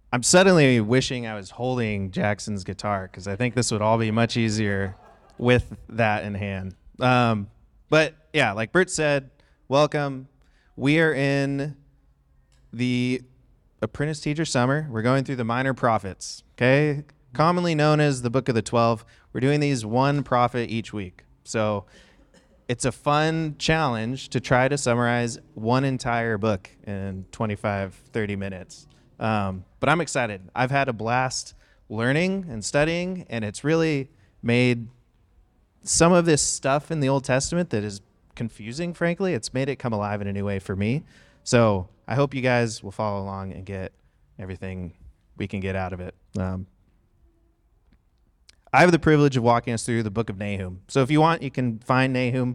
I'm suddenly wishing I was holding Jackson's guitar because I think this would all be much easier with that in hand. But yeah, like Bert said, welcome. We are in the Apprentice Teacher Summer. We're going through the Minor Prophets, okay? Commonly known as the Book of the 12. We're doing these one prophet each week. So it's a fun challenge to try to summarize one entire book in 25, 30 minutes. But I'm excited. I've had a blast learning and studying, and it's really made some of this stuff in the Old Testament that is confusing, frankly, it's made it come alive in a new way for me. So I hope you guys will follow along and get everything we can get out of it. I have the privilege of walking us through the book of Nahum. So if you want, you can find Nahum.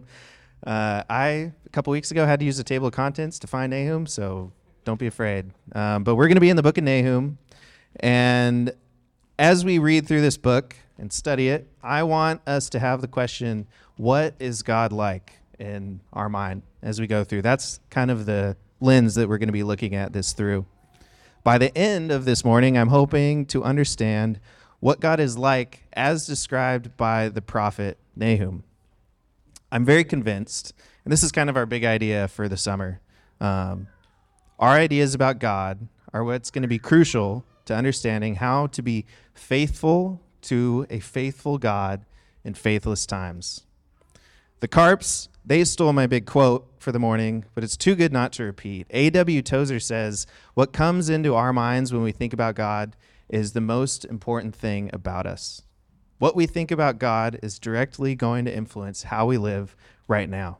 A couple weeks ago, had to use the table of contents to find Nahum, so don't be afraid. But we're going to be in the book of Nahum. And as we read through this book and study it, I want us to have the question, what is God like in our mind as we go through? That's kind of the lens that we're going to be looking at this through. By the end of this morning, I'm hoping to understand what God is like as described by the prophet Nahum. I'm very convinced, and this is kind of our big idea for the summer. Our ideas about God are what's going to be crucial to understanding how to be faithful to a faithful God in faithless times. The Carps, they stole my big quote for the morning, but it's too good not to repeat. A.W. Tozer says, what comes into our minds when we think about God is the most important thing about us. What we think about God is directly going to influence how we live right now.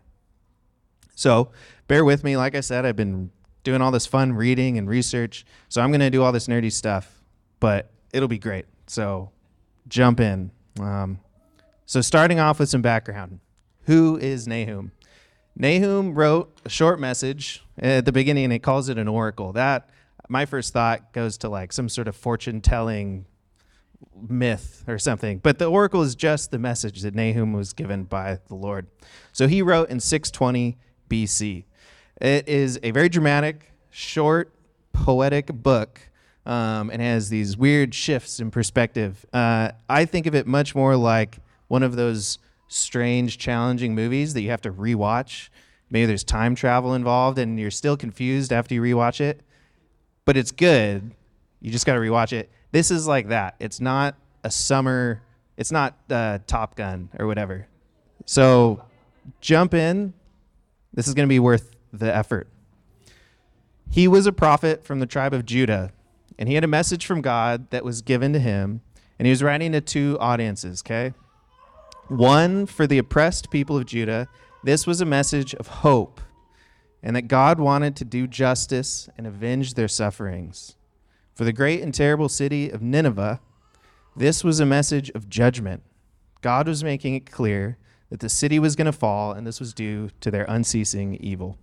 So bear with me. Like I said, I've been doing all this fun reading and research, so I'm going to do all this nerdy stuff, but it'll be great. So jump in. So starting off with some background. Who is Nahum? Nahum wrote a short message at the beginning, and he calls it an oracle. That, my first thought goes to like some sort of fortune-telling myth or something. But the oracle is just the message that Nahum was given by the Lord. So he wrote in 620 BC. It is a very dramatic, short, poetic book, and has these weird shifts in perspective. I think of it much more like one of those strange, challenging movies that you have to rewatch. Maybe there's time travel involved, and you're still confused after you rewatch it. But it's good. You just got to rewatch it. This is like that. It's not a summer. It's not Top Gun or whatever. So jump in. This is going to be worth the effort. He was a prophet from the tribe of Judah, and he had a message from God that was given to him, and he was writing to two audiences, okay? One, for the oppressed people of Judah, this was a message of hope, and that God wanted to do justice and avenge their sufferings. For the great and terrible city of Nineveh, this was a message of judgment. God was making it clear that the city was going to fall, and this was due to their unceasing evil.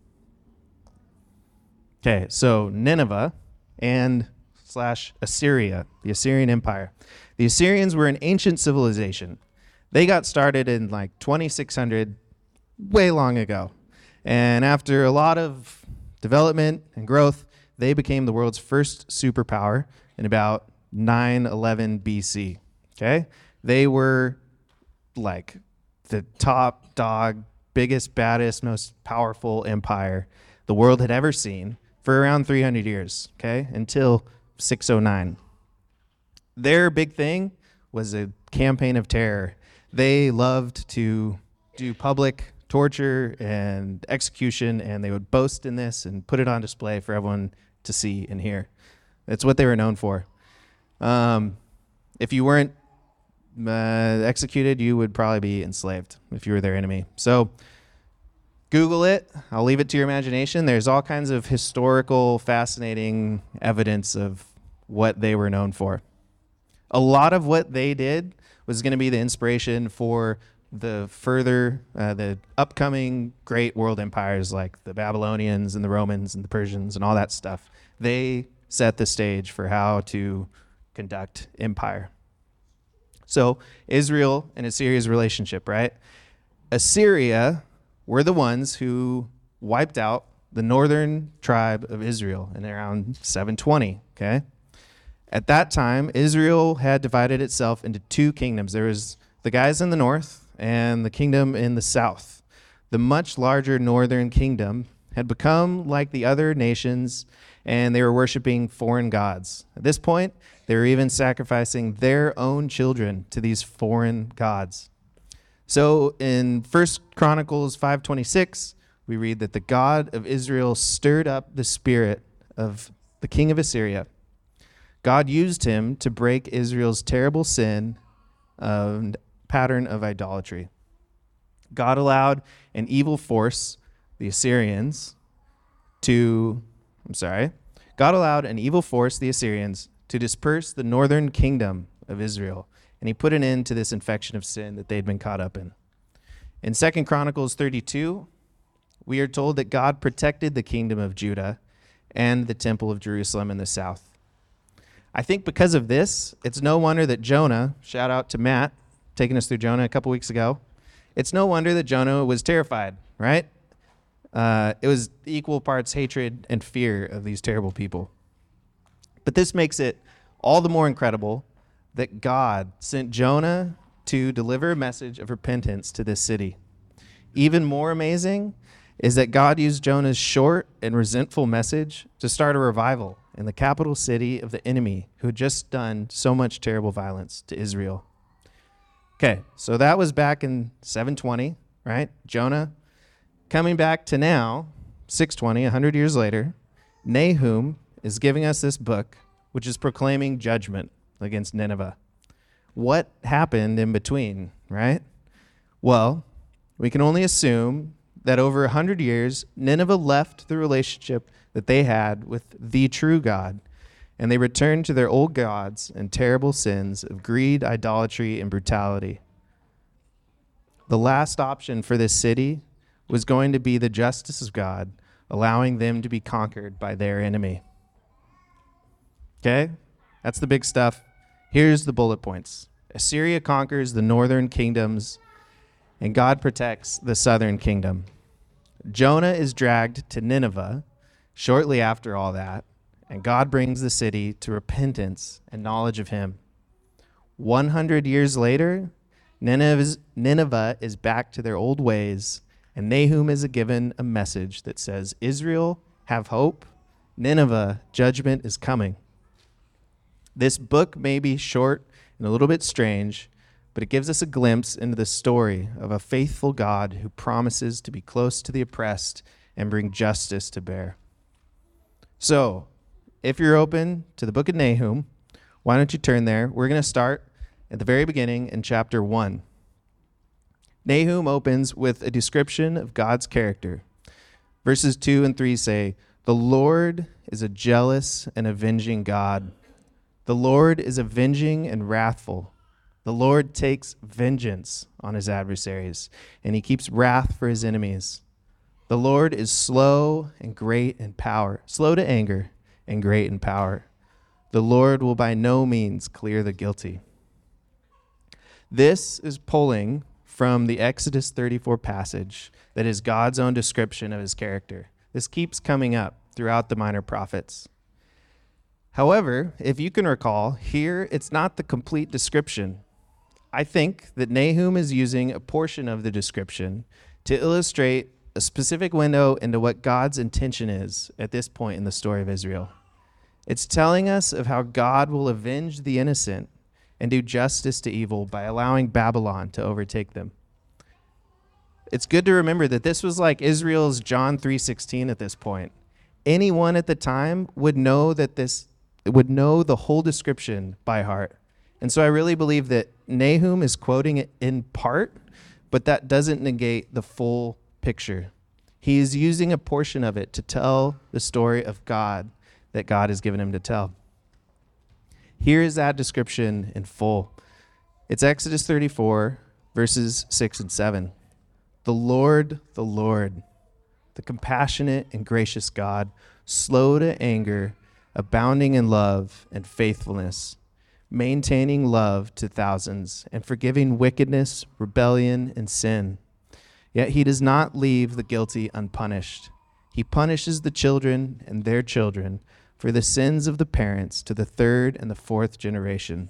Okay, so Nineveh and / Assyria, the Assyrian Empire. The Assyrians were an ancient civilization. They got started in like 2600, way long ago. And after a lot of development and growth, they became the world's first superpower in about 911 BC. Okay? They were like the top dog, biggest, baddest, most powerful empire the world had ever seen for around 300 years, okay, until 609. Their big thing was a campaign of terror. They loved to do public torture and execution, and they would boast in this and put it on display for everyone to see and hear. That's what they were known for. If you weren't executed, you would probably be enslaved if you were their enemy. So Google it. I'll leave it to your imagination. There's all kinds of historical, fascinating evidence of what they were known for. A lot of what they did was going to be the inspiration for the upcoming great world empires like the Babylonians and the Romans and the Persians and all that stuff. They set the stage for how to conduct empire. So Israel and Assyria's relationship, right? Assyria were the ones who wiped out the northern tribe of Israel in around 720, okay? At that time, Israel had divided itself into two kingdoms. There was the guys in the north and the kingdom in the south. The much larger northern kingdom had become like the other nations, and they were worshiping foreign gods. At this point, they were even sacrificing their own children to these foreign gods. So in 1 Chronicles 5:26, we read that the God of Israel stirred up the spirit of the king of Assyria. God used him to break Israel's terrible sin and pattern of idolatry. God allowed an evil force, the Assyrians, to disperse the northern kingdom of Israel, and he put an end to this infection of sin that they'd been caught up in. In 2 Chronicles 32, we are told that God protected the kingdom of Judah and the temple of Jerusalem in the south. I think because of this, it's no wonder that Jonah, shout out to Matt, taking us through Jonah a couple weeks ago, it's no wonder that Jonah was terrified, right? It was equal parts hatred and fear of these terrible people. But this makes it all the more incredible that God sent Jonah to deliver a message of repentance to this city. Even more amazing is that God used Jonah's short and resentful message to start a revival in the capital city of the enemy who had just done so much terrible violence to Israel. Okay, so that was back in 720, right? Jonah. Coming back to now, 620, 100 years later, Nahum is giving us this book, which is proclaiming judgment against Nineveh. What happened in between, right? Well, we can only assume that over 100 years, Nineveh left the relationship that they had with the true God, and they returned to their old gods and terrible sins of greed, idolatry, and brutality. The last option for this city was going to be the justice of God, allowing them to be conquered by their enemy. Okay? That's the big stuff. Here's the bullet points. Assyria conquers the northern kingdoms, and God protects the southern kingdom. Jonah is dragged to Nineveh shortly after all that, and God brings the city to repentance and knowledge of him. 100 years later, Nineveh is back to their old ways, and Nahum is given a message that says, Israel, have hope. Nineveh, judgment is coming. This book may be short and a little bit strange, but it gives us a glimpse into the story of a faithful God who promises to be close to the oppressed and bring justice to bear. So, if you're open to the book of Nahum, why don't you turn there? We're going to start at the very beginning in chapter 1. Nahum opens with a description of God's character. Verses 2 and 3 say, "The Lord is a jealous and avenging God. The Lord is avenging and wrathful. The Lord takes vengeance on his adversaries, and he keeps wrath for his enemies. The Lord is slow and great in power, slow to anger and great in power. The Lord will by no means clear the guilty." This is pulling from the Exodus 34 passage that is God's own description of his character. This keeps coming up throughout the minor prophets. However, if you can recall, here it's not the complete description. I think that Nahum is using a portion of the description to illustrate a specific window into what God's intention is at this point in the story of Israel. It's telling us of how God will avenge the innocent and do justice to evil by allowing Babylon to overtake them. It's good to remember that this was like Israel's John 3:16 at this point. Anyone at the time would know the whole description by heart. And so I really believe that Nahum is quoting it in part, but that doesn't negate the full picture. He is using a portion of it to tell the story of God that God has given him to tell. Here is that description in full. It's Exodus 34, verses 6 and 7. The Lord, the compassionate and gracious God, slow to anger, abounding in love and faithfulness, maintaining love to thousands, and forgiving wickedness, rebellion, and sin. Yet he does not leave the guilty unpunished. He punishes the children and their children for the sins of the parents to the third and the fourth generation.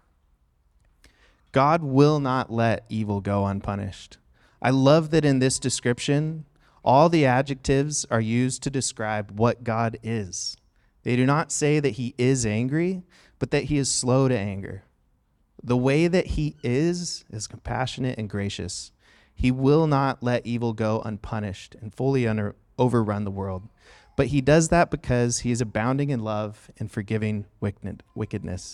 God will not let evil go unpunished. I love that in this description, all the adjectives are used to describe what God is. They do not say that he is angry, but that he is slow to anger. The way that he is compassionate and gracious. He will not let evil go unpunished and fully overrun the world. But he does that because he is abounding in love and forgiving wickedness.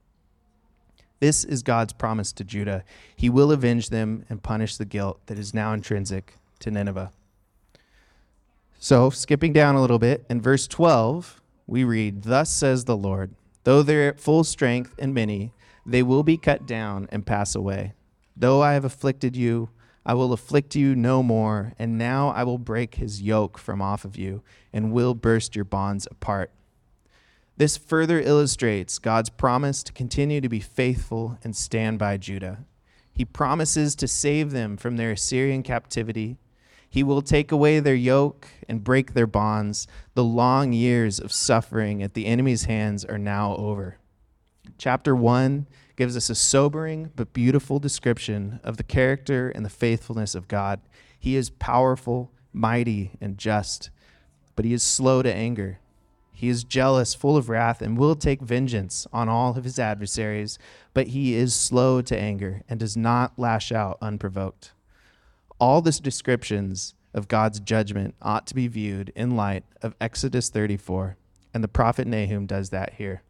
This is God's promise to Judah. He will avenge them and punish the guilt that is now intrinsic to Nineveh. So, skipping down a little bit, in verse 12, we read, "Thus says the Lord, though they're at full strength and many, they will be cut down and pass away. Though I have afflicted you, I will afflict you no more, and now I will break his yoke from off of you and will burst your bonds apart." This further illustrates God's promise to continue to be faithful and stand by Judah. He promises to save them from their Assyrian captivity. He will take away their yoke and break their bonds. The long years of suffering at the enemy's hands are now over. Chapter 1 gives us a sobering but beautiful description of the character and the faithfulness of God. He is powerful, mighty, and just, but he is slow to anger. He is jealous, full of wrath, and will take vengeance on all of his adversaries, but he is slow to anger and does not lash out unprovoked. All the descriptions of God's judgment ought to be viewed in light of Exodus 34, and the prophet Nahum does that here.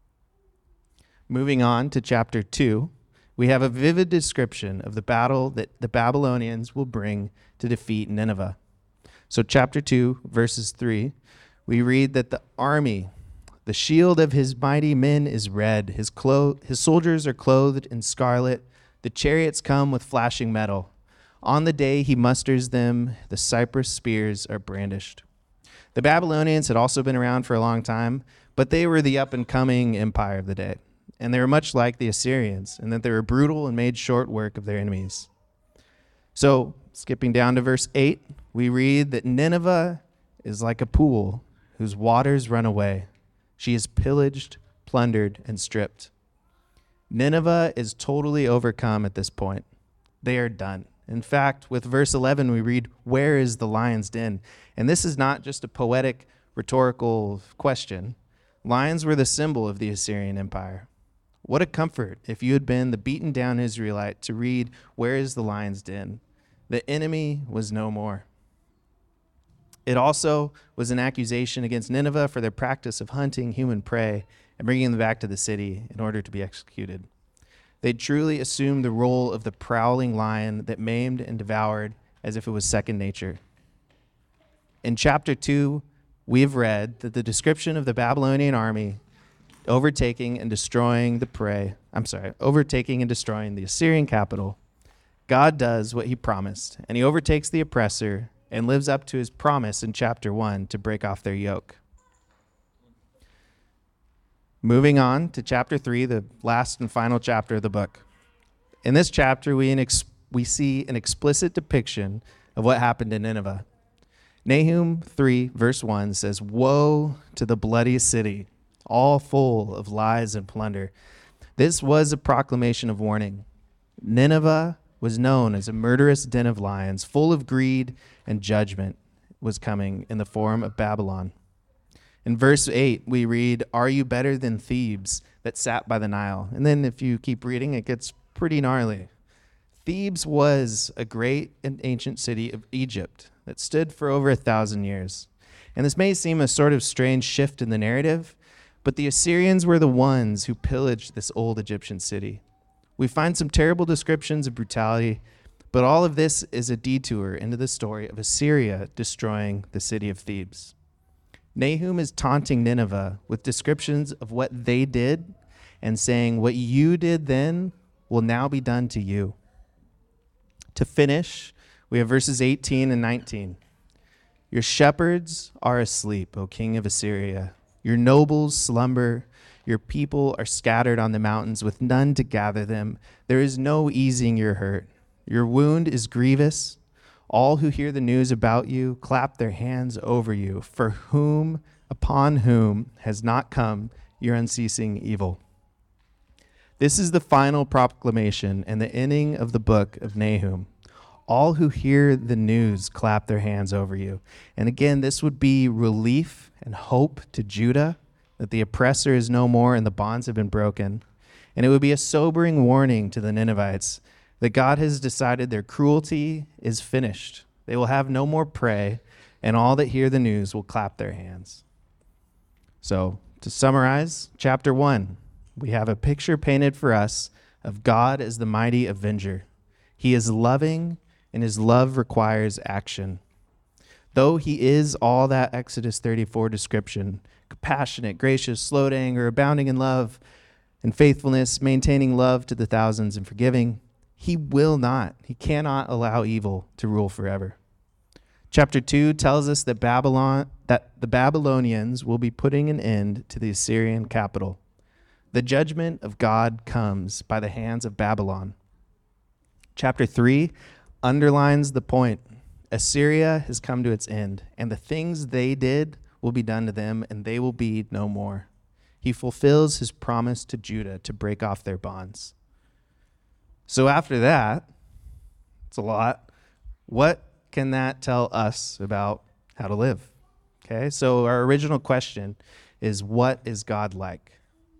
Moving on to chapter 2, we have a vivid description of the battle that the Babylonians will bring to defeat Nineveh. So chapter 2, verses 3, we read that the army, the shield of his mighty men is red. His soldiers are clothed in scarlet. The chariots come with flashing metal. On the day he musters them, the cypress spears are brandished. The Babylonians had also been around for a long time, but they were the up-and-coming empire of the day. And they were much like the Assyrians, in that they were brutal and made short work of their enemies. So, skipping down to verse 8, we read that Nineveh is like a pool whose waters run away. She is pillaged, plundered, and stripped. Nineveh is totally overcome at this point. They are done. In fact, with verse 11, we read, "Where is the lion's den?" And this is not just a poetic, rhetorical question. Lions were the symbol of the Assyrian Empire. What a comfort if you had been the beaten down Israelite to read, "Where is the lion's den?" The enemy was no more. It also was an accusation against Nineveh for their practice of hunting human prey and bringing them back to the city in order to be executed. They truly assumed the role of the prowling lion that maimed and devoured as if it was second nature. In chapter 2, we have read that the description of the Babylonian army overtaking and destroying the Assyrian capital. God does what he promised, and he overtakes the oppressor and lives up to his promise in chapter 1 to break off their yoke. Moving on to chapter 3, the last and final chapter of the book. In this chapter, we see an explicit depiction of what happened in Nineveh. Nahum 3, verse 1 says, "Woe to the bloody city, all full of lies and plunder." This was a proclamation of warning. Nineveh was known as a murderous den of lions, full of greed, and judgment was coming in the form of Babylon. In verse 8, we read, "Are you better than Thebes that sat by the Nile?" And then if you keep reading, it gets pretty gnarly. Thebes was a great and ancient city of Egypt that stood for over 1,000 years. And this may seem a sort of strange shift in the narrative, but the Assyrians were the ones who pillaged this old Egyptian city. We find some terrible descriptions of brutality, but all of this is a detour into the story of Assyria destroying the city of Thebes. Nahum is taunting Nineveh with descriptions of what they did and saying, "What you did then will now be done to you." To finish, we have verses 18 and 19. "Your shepherds are asleep, O king of Assyria. Your nobles slumber. Your people are scattered on the mountains with none to gather them. There is no easing your hurt. Your wound is grievous. All who hear the news about you clap their hands over you. For whom upon whom has not come your unceasing evil. This is the final proclamation and the ending of the book of Nahum. All who hear the news clap their hands over you. And again, this would be relief and hope to Judah that the oppressor is no more and the bonds have been broken. And it would be a sobering warning to the Ninevites that God has decided their cruelty is finished. They will have no more prey, and all that hear the news will clap their hands. So, to summarize, chapter 1, we have a picture painted for us of God as the mighty avenger. He is loving, and his love requires action. Though he is all that Exodus 34 description, compassionate, gracious, slow to anger, abounding in love and faithfulness, maintaining love to the thousands and forgiving, he cannot allow evil to rule forever. Chapter 2 tells us that the Babylonians will be putting an end to the Assyrian capital. The judgment of God comes by the hands of Babylon. Chapter 3 underlines the point. Assyria has come to its end, and the things they did will be done to them, and they will be no more. He fulfills his promise to Judah to break off their bonds. So after that, it's a lot. What can that tell us about how to live? Okay, so our original question is, what is God like?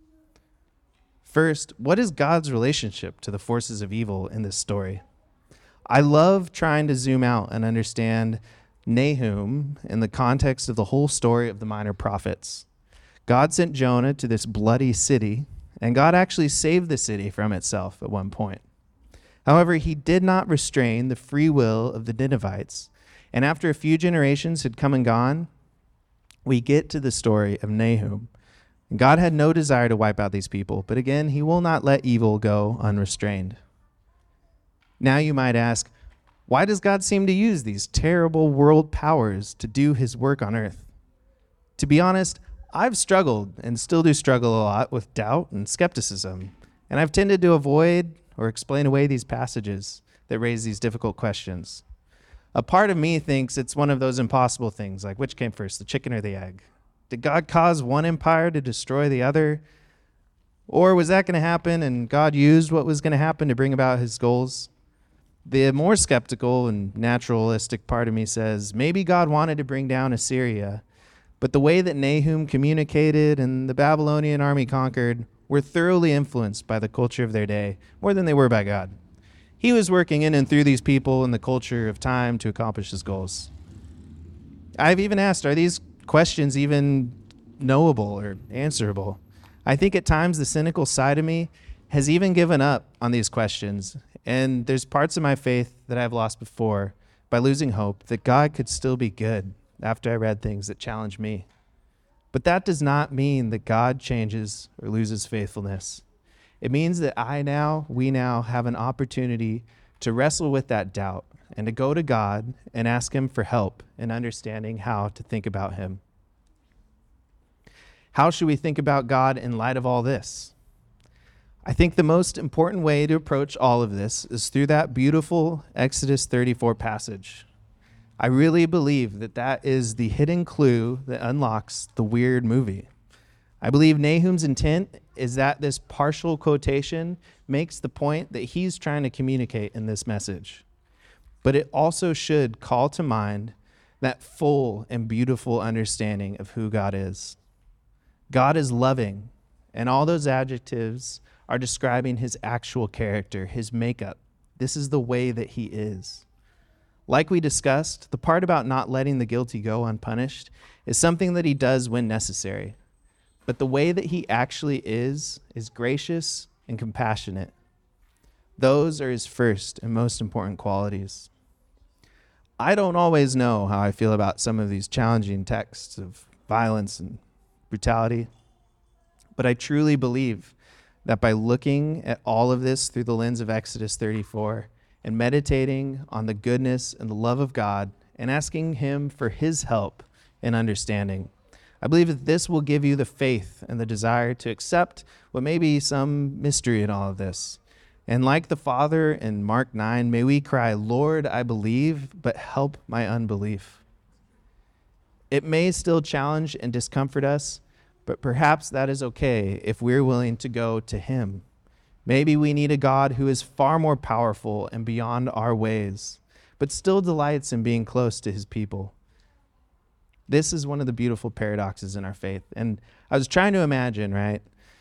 First, what is God's relationship to the forces of evil in this story? I love trying to zoom out and understand Nahum in the context of the whole story of the minor prophets. God sent Jonah to this bloody city, and God actually saved the city from itself at one point. However, he did not restrain the free will of the Ninevites, and after a few generations had come and gone, we get to the story of Nahum. God had no desire to wipe out these people, but again, he will not let evil go unrestrained. Now you might ask, why does God seem to use these terrible world powers to do his work on earth? To be honest, I've struggled and still do struggle a lot with doubt and skepticism, and I've tended to avoid or explain away these passages that raise these difficult questions. A part of me thinks it's one of those impossible things, like which came first, the chicken or the egg? Did God cause one empire to destroy the other? Or was that going to happen and God used what was going to happen to bring about his goals? The more skeptical and naturalistic part of me says, maybe God wanted to bring down Assyria, but the way that Nahum communicated and the Babylonian army conquered were thoroughly influenced by the culture of their day, more than they were by God. He was working in and through these people and the culture of time to accomplish his goals. I've even asked, are these questions even knowable or answerable? I think at times the cynical side of me has even given up on these questions, and there's parts of my faith that I've lost before by losing hope that God could still be good after I read things that challenge me. But that does not mean that God changes or loses faithfulness. It means that we now have an opportunity to wrestle with that doubt and to go to God and ask him for help in understanding how to think about him. How should we think about God in light of all this? I think the most important way to approach all of this is through that beautiful Exodus 34 passage. I really believe that that is the hidden clue that unlocks the weird movie. I believe Nahum's intent is that this partial quotation makes the point that he's trying to communicate in this message. But it also should call to mind that full and beautiful understanding of who God is. God is loving, and all those adjectives are describing his actual character, his makeup. This is the way that he is. Like we discussed, the part about not letting the guilty go unpunished is something that he does when necessary. But the way that he actually is gracious and compassionate. Those are his first and most important qualities. I don't always know how I feel about some of these challenging texts of violence and brutality, but I truly believe that by looking at all of this through the lens of Exodus 34 and meditating on the goodness and the love of God and asking him for his help and understanding, I believe that this will give you the faith and the desire to accept what may be some mystery in all of this. And like the Father in Mark 9, may we cry, Lord, I believe, but help my unbelief. It may still challenge and discomfort us, but perhaps that is okay if we're willing to go to him. Maybe we need a God who is far more powerful and beyond our ways, but still delights in being close to his people. This is one of the beautiful paradoxes in our faith. And I was trying to imagine, right?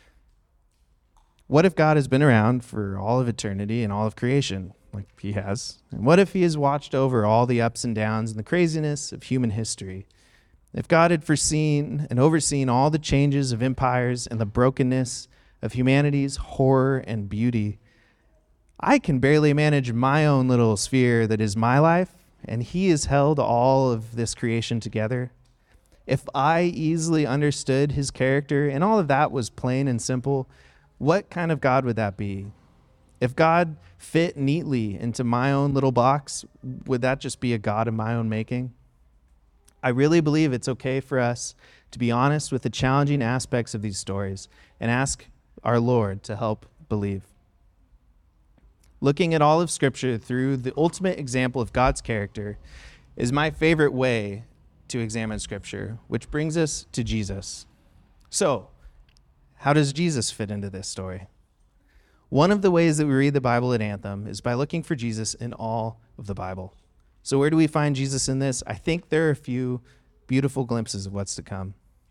What if God has been around for all of eternity and all of creation, like he has? And what if he has watched over all the ups and downs and the craziness of human history? If God had foreseen and overseen all the changes of empires and the brokenness of humanity's horror and beauty, I can barely manage my own little sphere that is my life, and he has held all of this creation together. If I easily understood his character and all of that was plain and simple, what kind of God would that be? If God fit neatly into my own little box, would that just be a God of my own making? I really believe it's okay for us to be honest with the challenging aspects of these stories and ask our Lord to help believe. Looking at all of Scripture through the ultimate example of God's character is my favorite way to examine Scripture, which brings us to Jesus. So, how does Jesus fit into this story? One of the ways that we read the Bible at Anthem is by looking for Jesus in all of the Bible. So where do we find Jesus in this? I think there are a few beautiful glimpses of what's to come.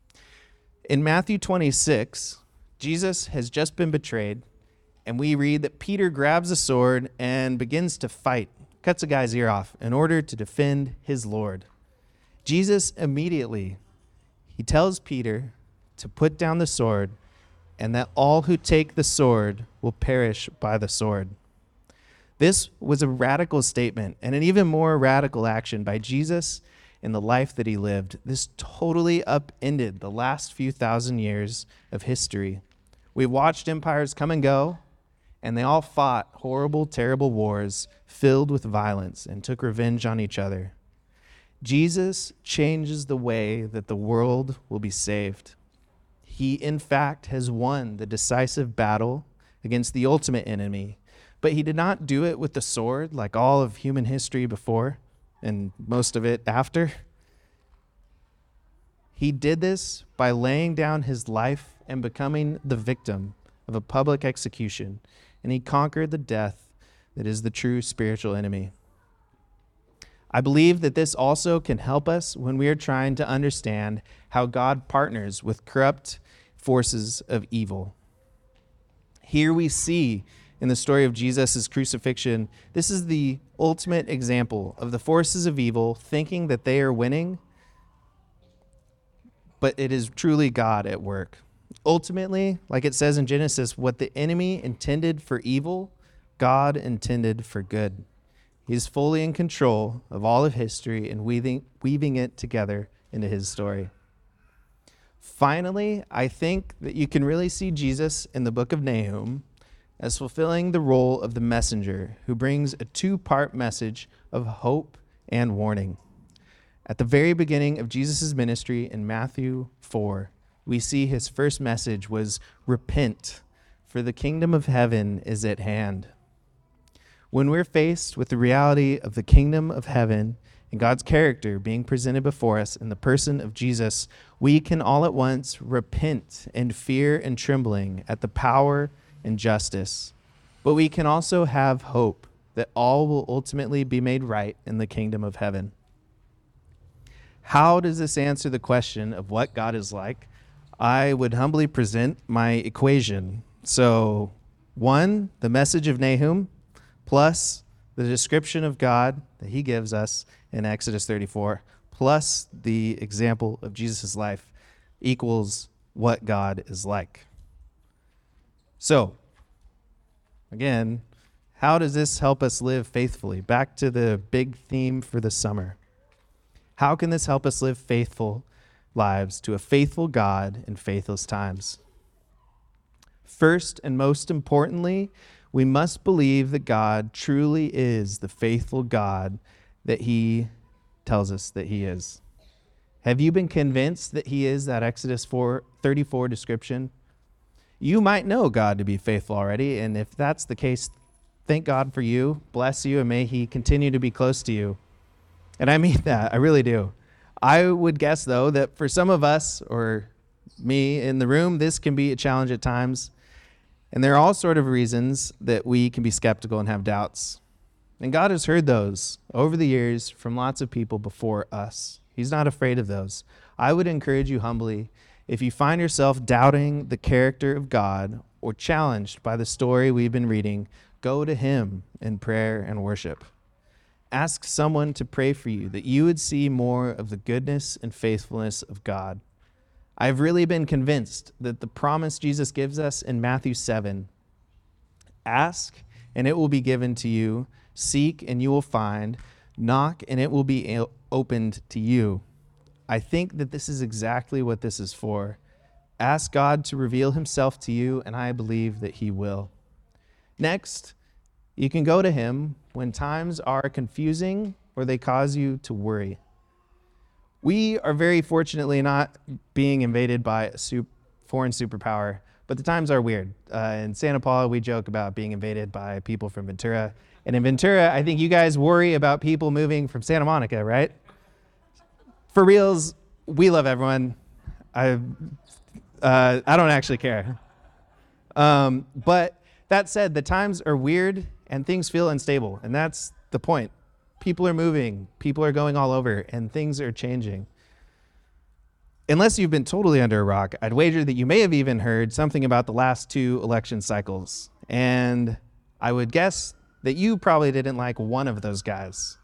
In Matthew 26, Jesus has just been betrayed, and we read that Peter grabs a sword and begins to fight, cuts a guy's ear off in order to defend his Lord. Jesus immediately, he tells Peter to put down the sword and that all who take the sword will perish by the sword. This was a radical statement and an even more radical action by Jesus in the life that he lived. This totally upended the last few thousand years of history. We watched empires come and go, and they all fought horrible, terrible wars filled with violence and took revenge on each other. Jesus changes the way that the world will be saved. He, in fact, has won the decisive battle against the ultimate enemy, but he did not do it with the sword like all of human history before and most of it after. He did this by laying down his life and becoming the victim of a public execution, and he conquered the death that is the true spiritual enemy. I believe that this also can help us when we are trying to understand how God partners with corrupt forces of evil. Here we see in the story of Jesus' crucifixion, this is the ultimate example of the forces of evil thinking that they are winning, but it is truly God at work. Ultimately, like it says in Genesis, what the enemy intended for evil, God intended for good. He's fully in control of all of history and weaving it together into his story. Finally, I think that you can really see Jesus in the book of Nahum as fulfilling the role of the messenger who brings a two-part message of hope and warning. At the very beginning of Jesus' ministry in Matthew 4, we see his first message was, "Repent, for the kingdom of heaven is at hand." When we're faced with the reality of the kingdom of heaven and God's character being presented before us in the person of Jesus, we can all at once repent in fear and trembling at the power and justice. But we can also have hope that all will ultimately be made right in the kingdom of heaven. How does this answer the question of what God is like? I would humbly present my equation. So, 1, the message of Nahum, plus the description of God that he gives us in Exodus 34, plus the example of Jesus' life equals what God is like. So, again, how does this help us live faithfully? Back to the big theme for the summer. How can this help us live faithful lives to a faithful God in faithless times? First and most importantly, we must believe that God truly is the faithful God that he tells us that he is. Have you been convinced that he is that Exodus 34 description? You might know God to be faithful already, and if that's the case, thank God for you, bless you, and may he continue to be close to you. And I mean that, I really do. I would guess, though, that for some of us, or me in the room, this can be a challenge at times. And there are all sort of reasons that we can be skeptical and have doubts. And God has heard those over the years from lots of people before us. He's not afraid of those. I would encourage you humbly, if you find yourself doubting the character of God or challenged by the story we've been reading, go to him in prayer and worship. Ask someone to pray for you that you would see more of the goodness and faithfulness of God. I've really been convinced that the promise Jesus gives us in Matthew 7, ask and it will be given to you, seek and you will find, knock and it will be opened to you. I think that this is exactly what this is for. Ask God to reveal himself to you, and I believe that he will. Next, you can go to him when times are confusing or they cause you to worry. We are very fortunately not being invaded by a foreign superpower, but the times are weird. In Santa Paula, we joke about being invaded by people from Ventura. And in Ventura, I think you guys worry about people moving from Santa Monica, right? For reals, we love everyone. I don't actually care. But that said, the times are weird and things feel unstable, and that's the point. People are moving, people are going all over, and things are changing. Unless you've been totally under a rock, I'd wager that you may have even heard something about the last 2 election cycles, and I would guess that you probably didn't like one of those guys.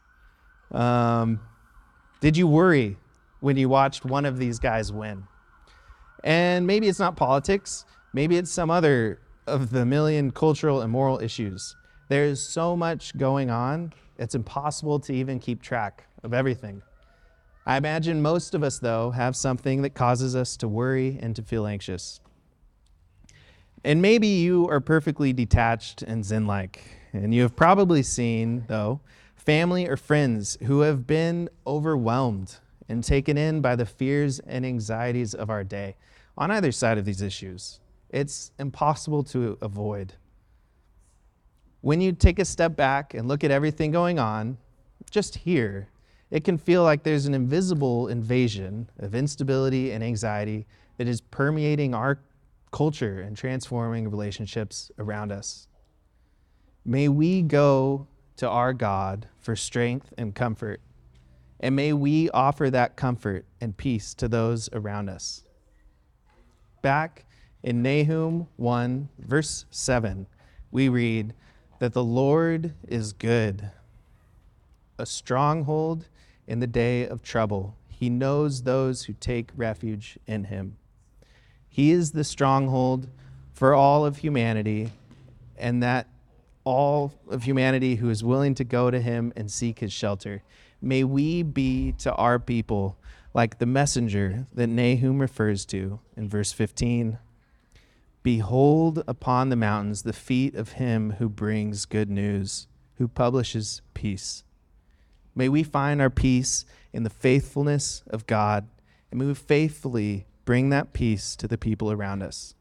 Did you worry when you watched one of these guys win? And maybe it's not politics. Maybe it's some other of the million cultural and moral issues. There's so much going on, it's impossible to even keep track of everything. I imagine most of us, though, have something that causes us to worry and to feel anxious. And maybe you are perfectly detached and zen-like, and you have probably seen, though, family or friends who have been overwhelmed and taken in by the fears and anxieties of our day on either side of these issues. It's impossible to avoid. When you take a step back and look at everything going on, just here, it can feel like there's an invisible invasion of instability and anxiety that is permeating our culture and transforming relationships around us. May we go to our God for strength and comfort, and may we offer that comfort and peace to those around us. Back in Nahum 1, verse 7, we read that the Lord is good, a stronghold in the day of trouble. He knows those who take refuge in him. He is the stronghold for all of humanity, and that all of humanity who is willing to go to him and seek his shelter. May we be to our people like the messenger that Nahum refers to in verse 15. Behold upon the mountains the feet of him who brings good news, who publishes peace. May we find our peace in the faithfulness of God, and may we faithfully bring that peace to the people around us.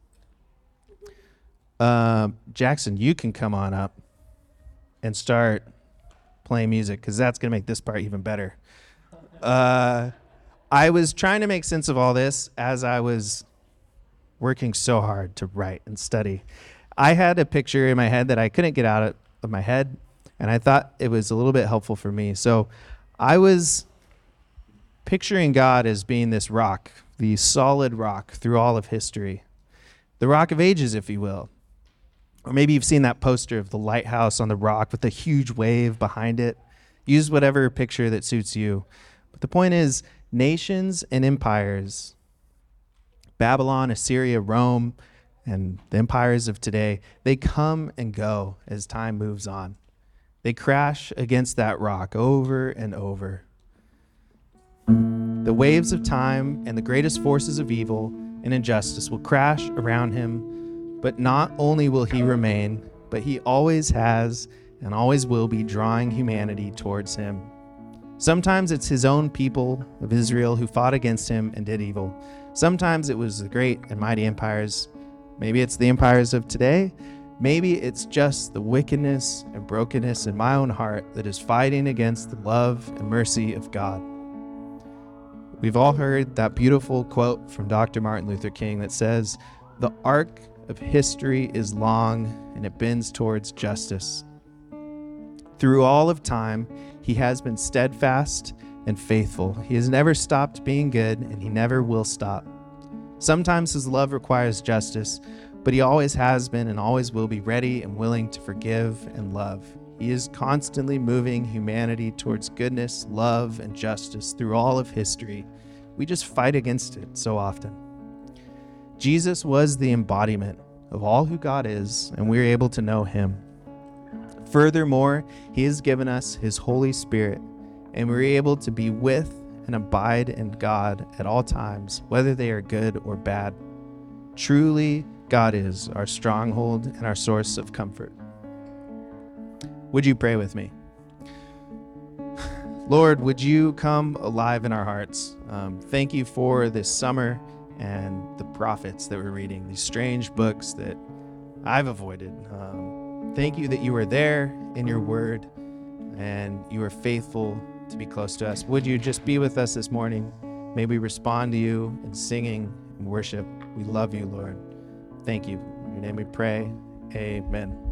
Jackson, you can come on up and start playing music, because that's going to make this part even better. I was trying to make sense of all this as I was working so hard to write and study. I had a picture in my head that I couldn't get out of my head, and I thought it was a little bit helpful for me. So I was picturing God as being this rock, the solid rock through all of history, the rock of ages, if you will. Or maybe you've seen that poster of the lighthouse on the rock with a huge wave behind it. Use whatever picture that suits you. But the point is, nations and empires, Babylon, Assyria, Rome, and the empires of today, they come and go as time moves on. They crash against that rock over and over. The waves of time and the greatest forces of evil and injustice will crash around him. But not only will he remain, but he always has and always will be drawing humanity towards him. Sometimes it's his own people of Israel who fought against him and did evil. Sometimes it was the great and mighty empires. Maybe it's the empires of today. Maybe it's just the wickedness and brokenness in my own heart that is fighting against the love and mercy of God. We've all heard that beautiful quote from Dr. Martin Luther King that says, "The arc of history is long and it bends towards justice." Through all of time, he has been steadfast and faithful. He has never stopped being good, and he never will stop. Sometimes his love requires justice, but he always has been and always will be ready and willing to forgive and love. He is constantly moving humanity towards goodness, love, and justice through all of history. We just fight against it so often. Jesus was the embodiment of all who God is, and we are able to know him. Furthermore, he has given us his Holy Spirit, and we're able to be with and abide in God at all times, whether they are good or bad. Truly, God is our stronghold and our source of comfort. Would you pray with me? Lord, would you come alive in our hearts? Thank you for this summer and the prophets that we're reading, these strange books that I've avoided. Thank you that you are there in your word and you are faithful to be close to us. Would you just be with us this morning? May we respond to you in singing and worship. We love you, Lord. Thank you. In your name we pray. Amen.